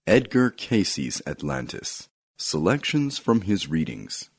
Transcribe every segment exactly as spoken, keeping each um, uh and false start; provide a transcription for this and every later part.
Edgar Cayce's Atlantis. Selections from his readings.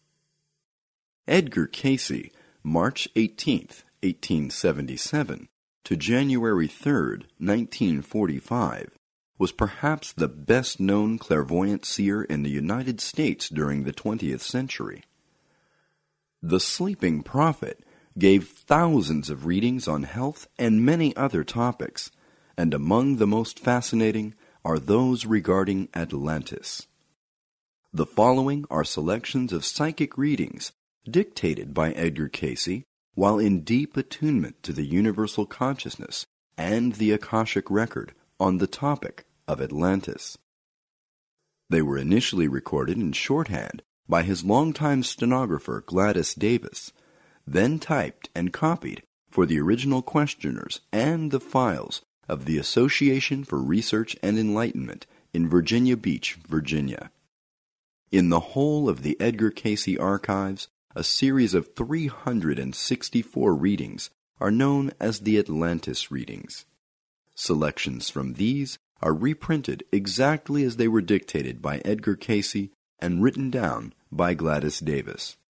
Edgar Cayce, March eighteenth, eighteen seventy-seven, to January third, nineteen forty-five, was perhaps the best-known clairvoyant seer in the United States during the twentieth century. The Sleeping Prophet gave thousands of readings on health and many other topics, and among the most fascinating are those regarding Atlantis. The following are selections of psychic readings dictated by Edgar Cayce while in deep attunement to the universal consciousness and the Akashic record on the topic of Atlantis. They were initially recorded in shorthand by his longtime stenographer Gladys Davis, then typed and copied for the original questioners and the files of the Association for Research and Enlightenment in Virginia Beach, Virginia. In the whole of the Edgar Cayce archives, a series of three hundred sixty-four readings are known as the Atlantis readings. Selections from these are reprinted exactly as they were dictated by Edgar Cayce and written down by Gladys Davis.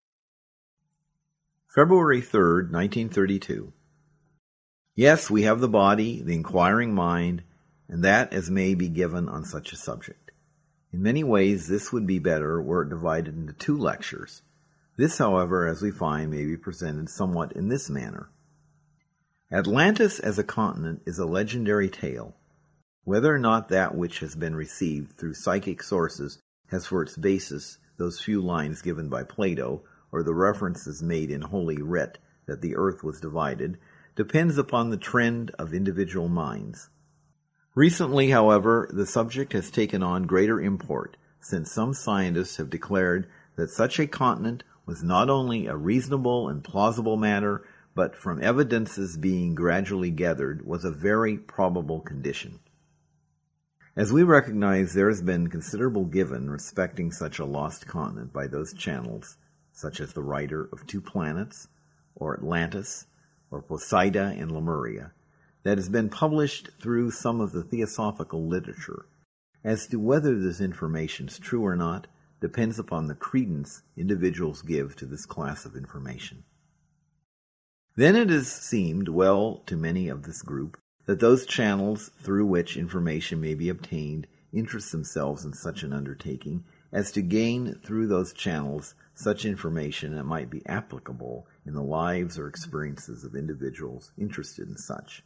February third, nineteen thirty-two. Yes, we have the body, the inquiring mind, and that as may be given on such a subject. In many ways, this would be better were it divided into two lectures. This, however, as we find, may be presented somewhat in this manner. Atlantis as a continent is a legendary tale. Whether or not that which has been received through psychic sources has for its basis those few lines given by Plato, or the references made in Holy Writ that the earth was divided, depends upon the trend of individual minds. Recently, however, the subject has taken on greater import, since some scientists have declared that such a continent was not only a reasonable and plausible matter, but from evidences being gradually gathered, was a very probable condition. As we recognize, there has been considerable given respecting such a lost continent by those channels, such as the writer of Two Planets, or Atlantis, or Poseida and Lemuria, that has been published through some of the theosophical literature. As to whether this information is true or not depends upon the credence individuals give to this class of information. Then it has seemed well to many of this group that those channels through which information may be obtained interest themselves in such an undertaking as to gain through those channels such information that might be applicable in the lives or experiences of individuals interested in such.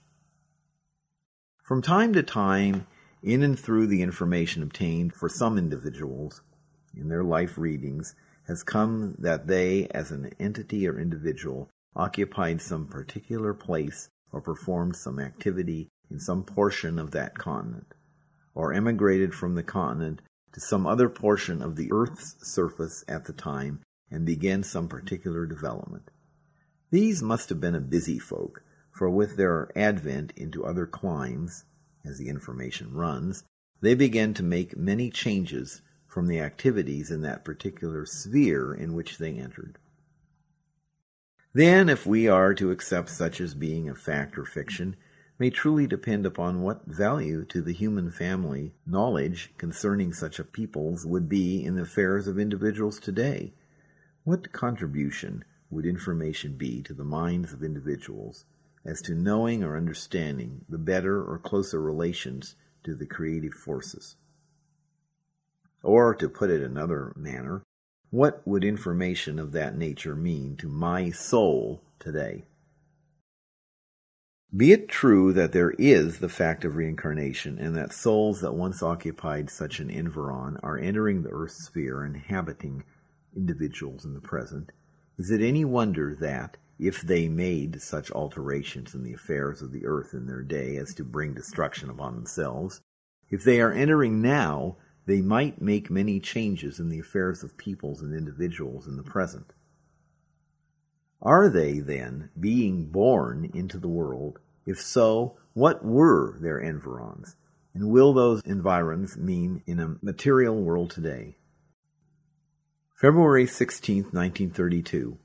From time to time, in and through the information obtained for some individuals in their life readings, has come that they, as an entity or individual, occupied some particular place or performed some activity in some portion of that continent, or emigrated from the continent to some other portion of the earth's surface at the time and began some particular development. These must have been a busy folk, for with their advent into other climes, as the information runs, they began to make many changes from the activities in that particular sphere in which they entered. Then, if we are to accept such as being a fact or fiction, may truly depend upon what value to the human family knowledge concerning such a peoples would be in the affairs of individuals today. What contribution would information be to the minds of individuals as to knowing or understanding the better or closer relations to the creative forces? Or, to put it another manner, what would information of that nature mean to my soul today? Be it true that there is the fact of reincarnation, and that souls that once occupied such an environ are entering the earth's sphere and inhabiting individuals in the present, is it any wonder that, if they made such alterations in the affairs of the earth in their day as to bring destruction upon themselves, if they are entering now, they might make many changes in the affairs of peoples and individuals in the present? Are they, then, being born into the world? If so, what were their environs? And will those environs mean in a material world today? February sixteenth, nineteen thirty-two.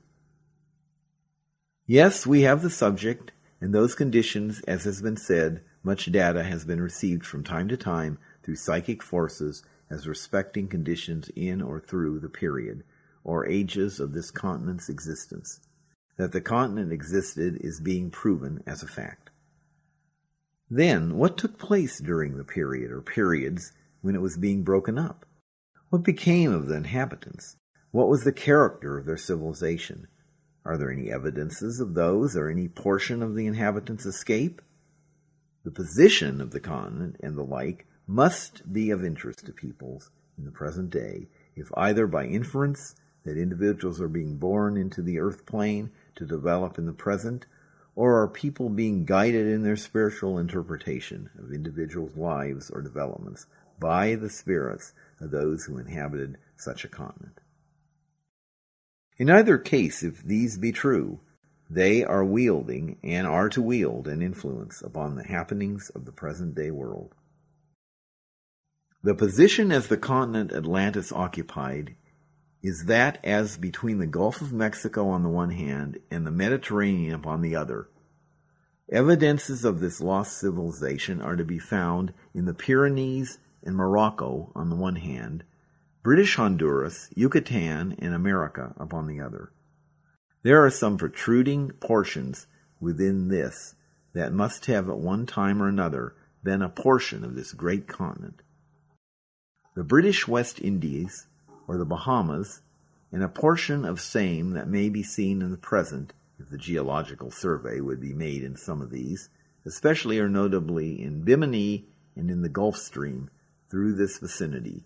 Yes, we have the subject, and those conditions, as has been said, much data has been received from time to time through psychic forces as respecting conditions in or through the period or ages of this continent's existence. That the continent existed is being proven as a fact. Then, what took place during the period or periods when it was being broken up? What became of the inhabitants? What was the character of their civilization? Are there any evidences of those or any portion of the inhabitants' escape? The position of the continent and the like must be of interest to peoples in the present day, if either by inference that individuals are being born into the earth plane to develop in the present, or are people being guided in their spiritual interpretation of individuals' lives or developments by the spirits of those who inhabited such a continent. In either case, if these be true, they are wielding and are to wield an influence upon the happenings of the present-day world. The position as the continent Atlantis occupied is that as between the Gulf of Mexico on the one hand and the Mediterranean upon the other. Evidences of this lost civilization are to be found in the Pyrenees and Morocco on the one hand, British Honduras, Yucatan, and America upon the other. There are some protruding portions within this that must have at one time or another been a portion of this great continent. The British West Indies, or the Bahamas, and a portion of same that may be seen in the present, if the geological survey would be made in some of these, especially or notably in Bimini and in the Gulf Stream through this vicinity.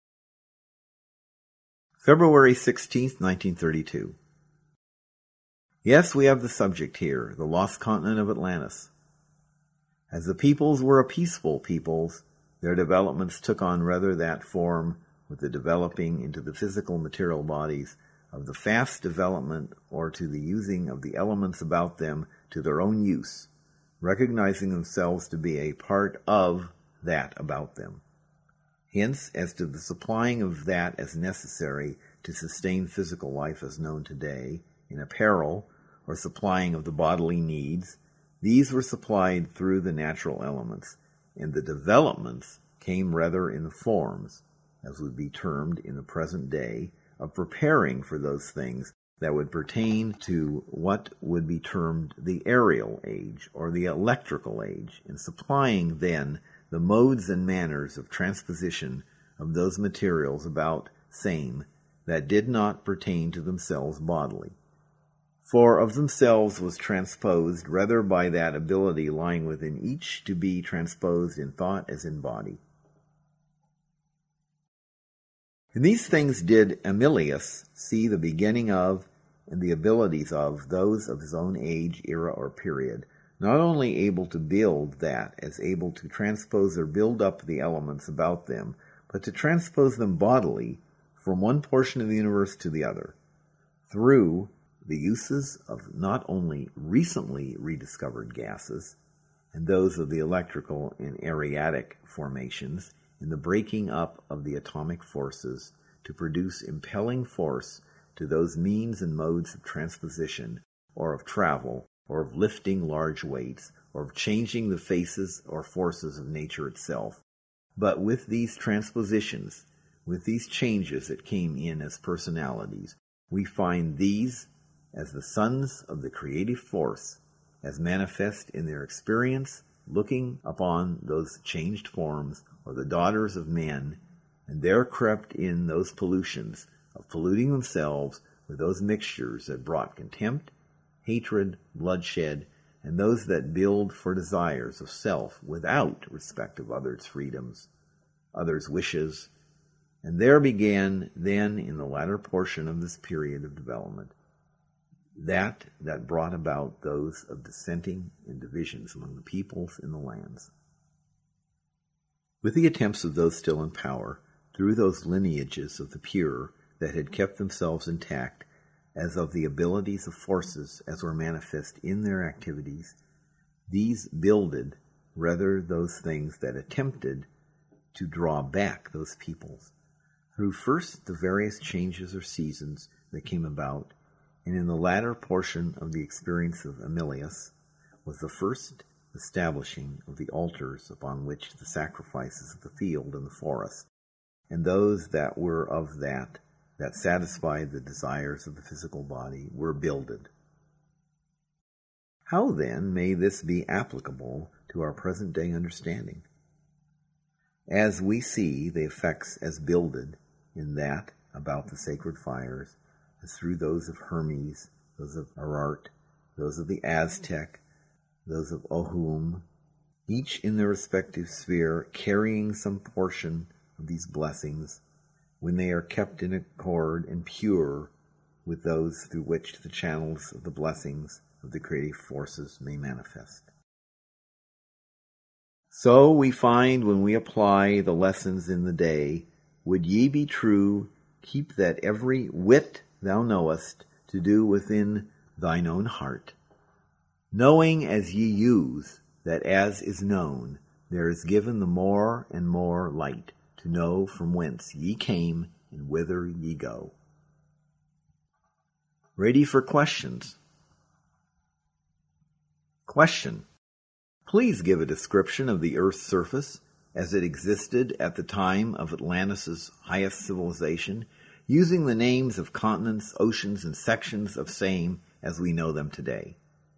February sixteenth, nineteen thirty-two. Yes, we have the subject here, the lost continent of Atlantis. As the peoples were a peaceful peoples, their developments took on rather that form with the developing into the physical material bodies of the fast development or to the using of the elements about them to their own use, recognizing themselves to be a part of that about them. Hence, as to the supplying of that as necessary to sustain physical life as known today, in apparel, or supplying of the bodily needs, these were supplied through the natural elements, and the developments came rather in the forms, as would be termed in the present day, of preparing for those things that would pertain to what would be termed the aerial age, or the electrical age, and supplying then the modes and manners of transposition of those materials about same that did not pertain to themselves bodily. For of themselves was transposed rather by that ability lying within each to be transposed in thought as in body. In these things did Emilius see the beginning of and the abilities of those of his own age, era, or period, not only able to build that as able to transpose or build up the elements about them, but to transpose them bodily from one portion of the universe to the other, through the uses of not only recently rediscovered gases, and those of the electrical and areatic formations, in the breaking up of the atomic forces to produce impelling force to those means and modes of transposition, or of travel, or of lifting large weights, or of changing the faces or forces of nature itself. But with these transpositions, with these changes that came in as personalities, we find these as the sons of the creative force, as manifest in their experience, looking upon those changed forms, or the daughters of men, and there crept in those pollutions of polluting themselves with those mixtures that brought contempt, hatred, bloodshed, and those that build for desires of self without respect of others' freedoms, others' wishes. And there began then in the latter portion of this period of development that that brought about those of dissenting and divisions among the peoples in the lands. With the attempts of those still in power, through those lineages of the pure that had kept themselves intact, as of the abilities of forces as were manifest in their activities, these builded rather those things that attempted to draw back those peoples, through first the various changes or seasons that came about, and in the latter portion of the experience of Emilius was the first establishing of the altars upon which the sacrifices of the field and the forest, and those that were of that, that satisfied the desires of the physical body, were builded. How then may this be applicable to our present-day understanding? As we see the effects as builded in that about the sacred fires, as through those of Hermes, those of Arart, those of the Aztec, those of Ohum, each in their respective sphere carrying some portion of these blessings, when they are kept in accord and pure with those through which the channels of the blessings of the creative forces may manifest. So we find when we apply the lessons in the day, would ye be true, keep that every whit thou knowest to do within thine own heart, knowing as ye use that as is known, there is given the more and more light to know from whence ye came and whither ye go. Ready for questions? Question. Please give a description of the Earth's surface as it existed at the time of Atlantis' highest civilization, using the names of continents, oceans, and sections of same as we know them today.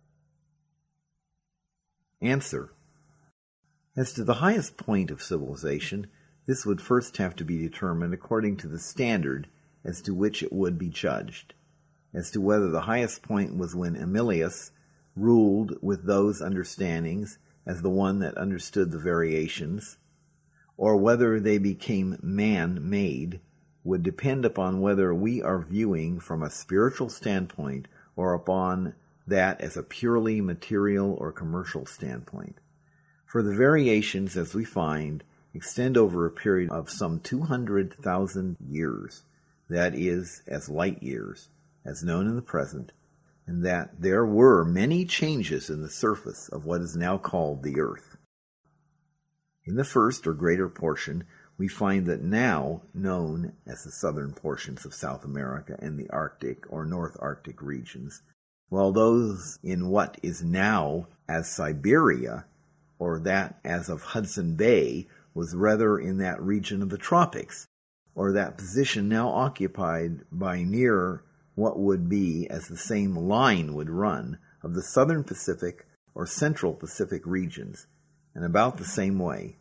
Answer. As to the highest point of civilization, this would first have to be determined according to the standard as to which it would be judged, as to whether the highest point was when Amelius ruled with those understandings as the one that understood the variations, or whether they became man-made, would depend upon whether we are viewing from a spiritual standpoint or upon that as a purely material or commercial standpoint. For the variations, as we find, extend over a period of some two hundred thousand years, that is, as light years, as known in the present, and that there were many changes in the surface of what is now called the earth. In the first or greater portion, we find that now known as the southern portions of South America and the Arctic or North Arctic regions, while those in what is now as Siberia, or that as of Hudson Bay, was rather in that region of the tropics, or that position now occupied by near what would be, as the same line would run, of the southern Pacific or central Pacific regions, and about the same way.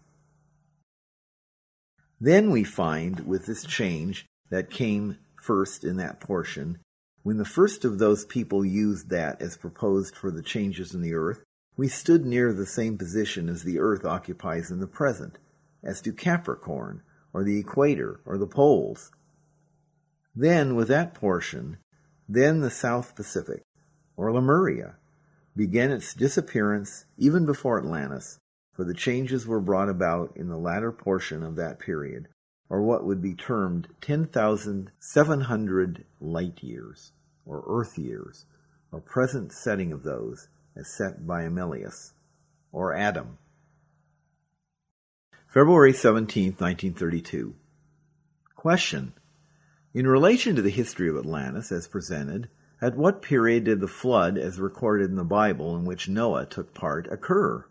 Then we find with this change that came first in that portion, when the first of those people used that as proposed for the changes in the earth, we stood near the same position as the earth occupies in the present, as to Capricorn, or the equator, or the poles. Then, with that portion, then the South Pacific, or Lemuria, began its disappearance even before Atlantis, for the changes were brought about in the latter portion of that period, or what would be termed ten thousand seven hundred light years, or earth years, or present setting of those, as set by Amelius, or Adam. February seventeenth, nineteen thirty-two. Question. In relation to the history of Atlantis as presented, at what period did the flood as recorded in the Bible in which Noah took part occur?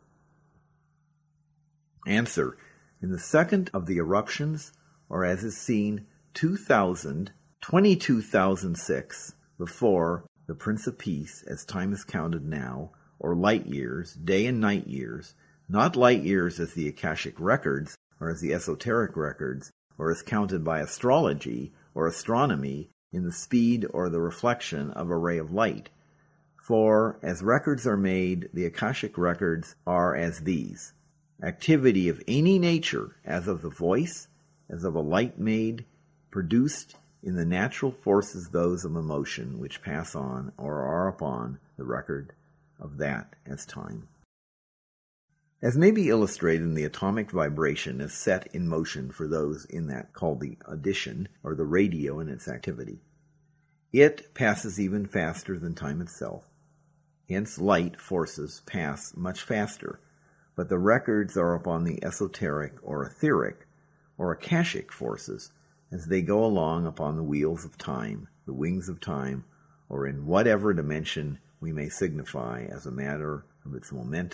Answer. In the second of the eruptions, or as is seen, two thousand, twenty-two thousand six, before the Prince of Peace, as time is counted now, or light years, day and night years, not light years as the Akashic records, or as the esoteric records, or as counted by astrology, or astronomy, in the speed or the reflection of a ray of light. For, as records are made, the Akashic records are as these: activity of any nature, as of the voice, as of a light made, produced in the natural forces those of emotion, which pass on, or are upon, the record of that as time. As may be illustrated in the atomic vibration as set in motion for those in that called the addition, or the radio in its activity. It passes even faster than time itself. Hence light forces pass much faster, but the records are upon the esoteric or etheric or Akashic forces as they go along upon the wheels of time, the wings of time, or in whatever dimension we may signify as a matter of its momentum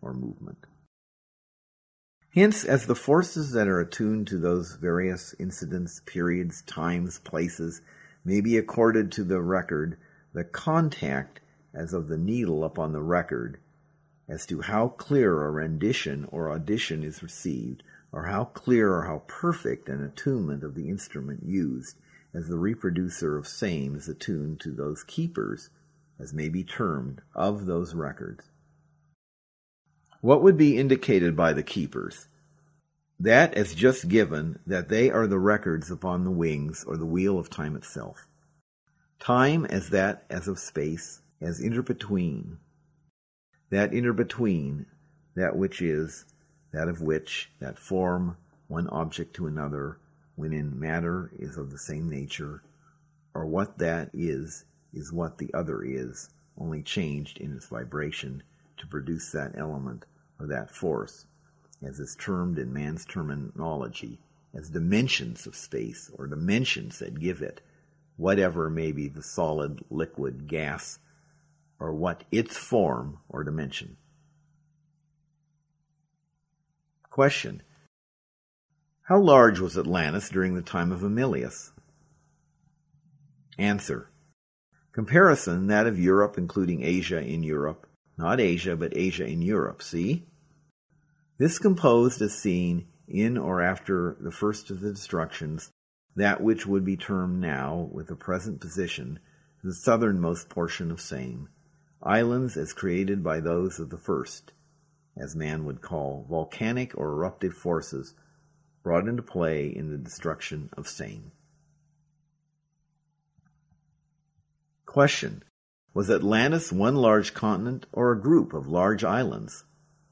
or movement. Hence, as the forces that are attuned to those various incidents, periods, times, places, may be accorded to the record, the contact as of the needle upon the record, as to how clear a rendition or audition is received, or how clear or how perfect an attunement of the instrument used, as the reproducer of same is attuned to those keepers, as may be termed, of those records. What would be indicated by the keepers? That as just given, that they are the records upon the wings or the wheel of time itself. Time as that as of space, as interbetween. That interbetween, that which is, that of which, that form, one object to another, when in matter is of the same nature, or what that is, is what the other is, only changed in its vibration to produce that element or that force, as is termed in man's terminology, as dimensions of space, or dimensions that give it, whatever may be the solid, liquid, gas, or what its form or dimension. Question. How large was Atlantis during the time of Emilius? Answer. Comparison, that of Europe, including Asia in Europe. Not Asia, but Asia in Europe. See? This composed as seen in or after the first of the destructions, that which would be termed now, with the present position, the southernmost portion of same, islands as created by those of the first, as man would call volcanic or eruptive forces, brought into play in the destruction of same. Question. Was Atlantis one large continent or a group of large islands?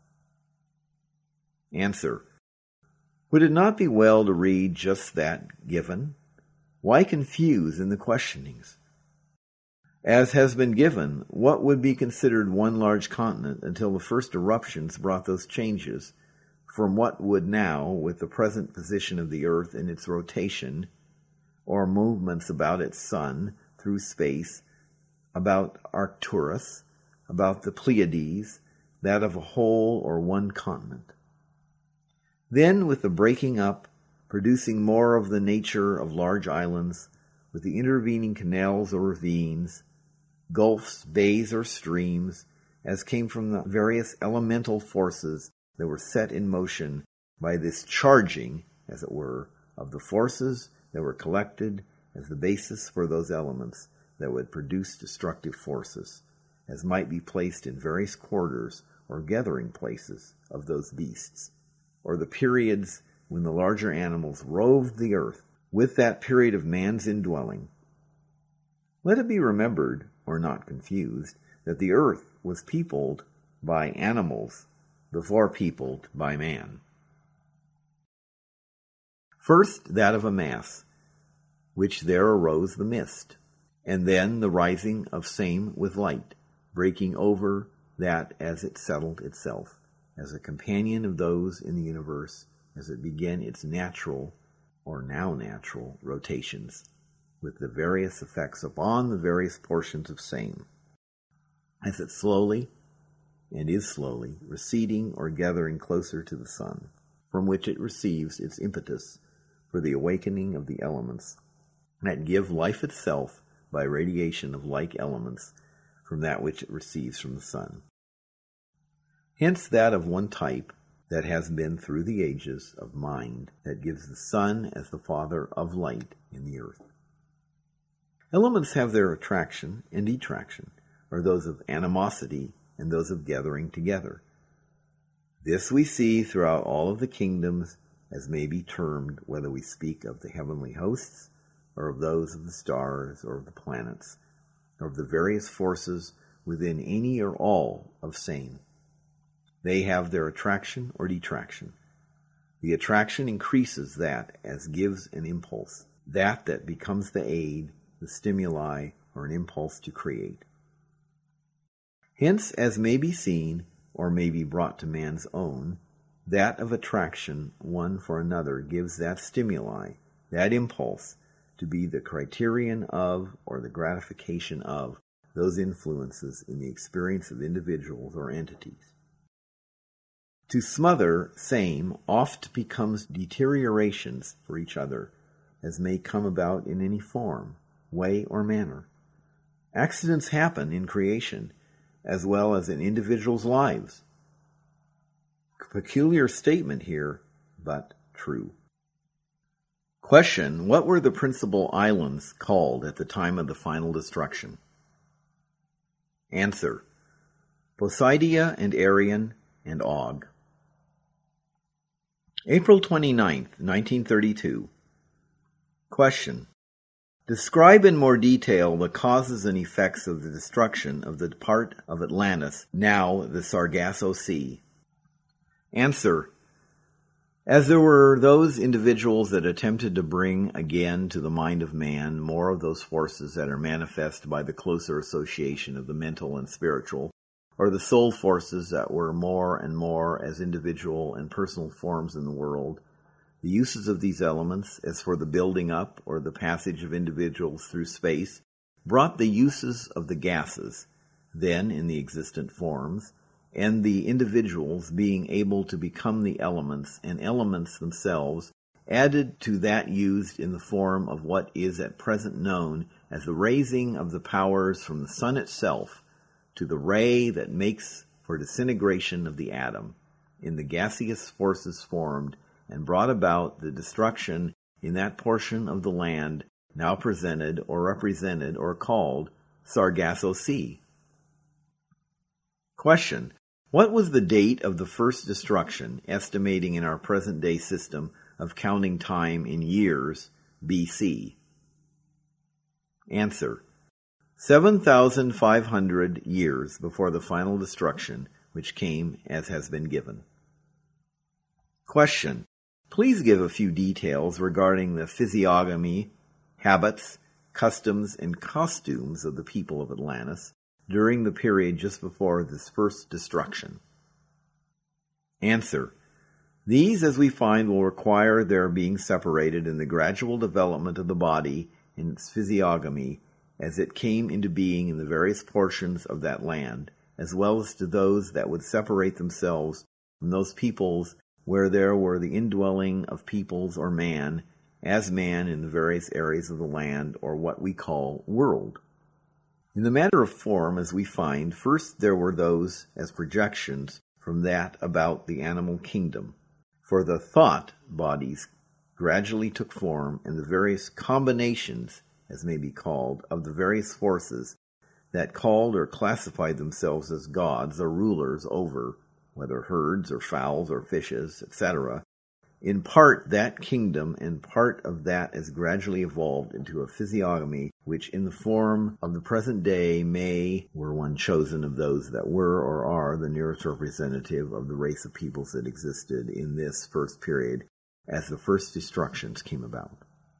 Answer. Would it not be well to read just that given? Why confuse in the questionings? As has been given, what would be considered one large continent until the first eruptions brought those changes from what would now, with the present position of the earth in its rotation, or movements about its sun through space, about Arcturus, about the Pleiades, that of a whole or one continent. Then, with the breaking up, producing more of the nature of large islands, with the intervening canals or ravines, gulfs, bays, or streams, as came from the various elemental forces that were set in motion by this charging, as it were, of the forces that were collected as the basis for those elements that would produce destructive forces, as might be placed in various quarters or gathering places of those beasts, or the periods when the larger animals roved the earth with that period of man's indwelling. Let it be remembered, or not confused, that the earth was peopled by animals before peopled by man. First, that of a mass, which there arose the mist, and then the rising of same with light, breaking over that as it settled itself, as a companion of those in the universe, as it began its natural, or now natural, rotations, with the various effects upon the various portions of same, as it slowly, and is slowly, receding or gathering closer to the sun, from which it receives its impetus for the awakening of the elements that give life itself by radiation of like elements from that which it receives from the sun. Hence that of one type that has been through the ages of mind that gives the sun as the father of light in the earth. Elements have their attraction and detraction, or those of animosity and those of gathering together. This we see throughout all of the kingdoms, as may be termed, whether we speak of the heavenly hosts, or of those of the stars, or of the planets, or of the various forces within any or all of same. They have their attraction or detraction. The attraction increases that as gives an impulse, that that becomes the aid, the stimuli, or an impulse to create. Hence, as may be seen, or may be brought to man's own, that of attraction one for another gives that stimuli, that impulse, to be the criterion of, or the gratification of, those influences in the experience of individuals or entities. To smother, same, oft becomes deteriorations for each other, as may come about in any form, way, or manner. Accidents happen in creation, as well as in individuals' lives. Peculiar statement here, but true. Question: what were the principal islands called at the time of the final destruction? Answer: Poseidia and Arion and Og. April twenty-ninth, nineteen thirty-two. Question: describe in more detail the causes and effects of the destruction of the part of Atlantis, now the Sargasso Sea. Answer: as there were those individuals that attempted to bring again to the mind of man more of those forces that are manifest by the closer association of the mental and spiritual, or the soul forces that were more and more as individual and personal forms in the world, the uses of these elements, as for the building up or the passage of individuals through space, brought the uses of the gases, then in the existent forms, and the individuals being able to become the elements, and elements themselves, added to that used in the form of what is at present known as the raising of the powers from the sun itself to the ray that makes for disintegration of the atom, in the gaseous forces formed, and brought about the destruction in that portion of the land now presented or represented or called Sargasso Sea. Question: what was the date of the first destruction, estimating in our present-day system of counting time in years, B C? Answer: seven thousand five hundred years before the final destruction, which came as has been given. Question: please give a few details regarding the physiognomy, habits, customs, and costumes of the people of Atlantis during the period just before this first destruction. Answer: these, as we find, will require their being separated in the gradual development of the body and its physiognomy as it came into being in the various portions of that land, as well as to those that would separate themselves from those peoples where there were the indwelling of peoples or man, as man in the various areas of the land, or what we call world. In the matter of form, as we find, first there were those as projections from that about the animal kingdom, for the thought bodies gradually took form, and the various combinations, as may be called, of the various forces that called or classified themselves as gods or rulers over, whether herds or fowls or fishes, et cetera, in part that kingdom, and part of that has gradually evolved into a physiognomy which in the form of the present day may, were one chosen of those that were or are the nearest representative of the race of peoples that existed in this first period as the first destructions came about.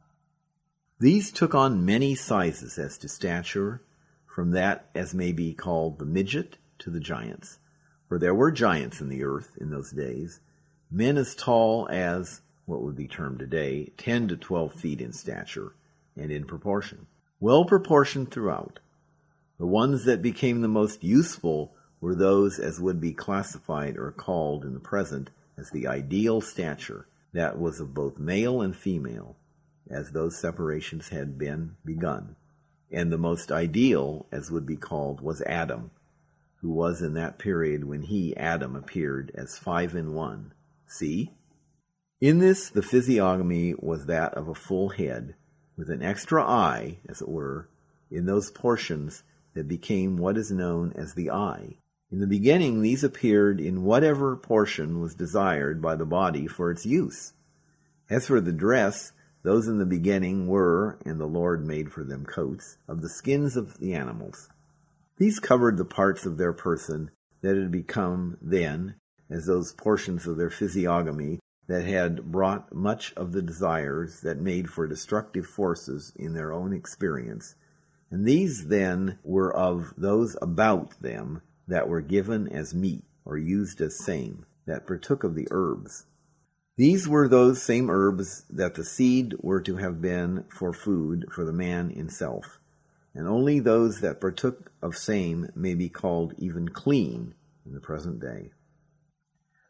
These took on many sizes as to stature, from that as may be called the midget to the giants, for there were giants in the earth in those days, men as tall as, what would be termed today, ten to twelve feet in stature, and in proportion. Well proportioned throughout. The ones that became the most useful were those as would be classified or called in the present as the ideal stature, that was of both male and female, as those separations had been begun. And the most ideal, as would be called, was Adam, who was in that period when he, Adam, appeared as five in one. See? In this, the physiognomy was that of a full head, with an extra eye, as it were, in those portions that became what is known as the eye. In the beginning, these appeared in whatever portion was desired by the body for its use. As for the dress, those in the beginning were, and the Lord made for them coats, of the skins of the animals. These covered the parts of their person that had become then, as those portions of their physiognomy that had brought much of the desires that made for destructive forces in their own experience. And these then were of those about them that were given as meat, or used as same, that partook of the herbs. These were those same herbs that the seed were to have been for food for the man himself, and only those that partook of same may be called even clean in the present day.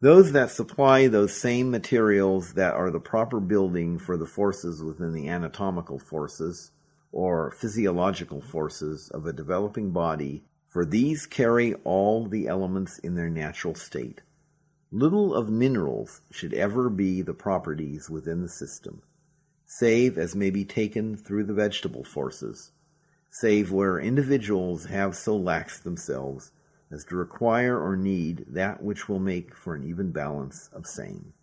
Those that supply those same materials that are the proper building for the forces within the anatomical forces or physiological forces of a developing body, for these carry all the elements in their natural state. Little of minerals should ever be the properties within the system, save as may be taken through the vegetable forces, save where individuals have so laxed themselves as to require or need that which will make for an even balance of same.